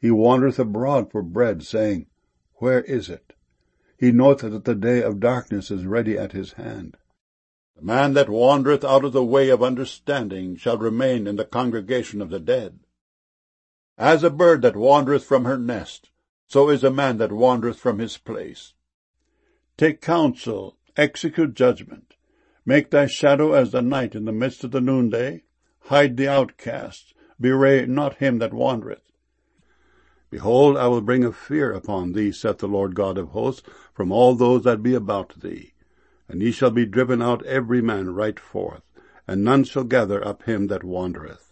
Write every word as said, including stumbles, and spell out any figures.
He wandereth abroad for bread, saying, Where is it? He knoweth that the day of darkness is ready at his hand. The man that wandereth out of the way of understanding shall remain in the congregation of the dead. As a bird that wandereth from her nest, so is a man that wandereth from his place. Take counsel, execute judgment. Make thy shadow as the night in the midst of the noonday. Hide the outcast, bewray not him that wandereth. Behold, I will bring a fear upon thee, saith the Lord God of hosts, from all those that be about thee. And ye shall be driven out every man right forth, and none shall gather up him that wandereth.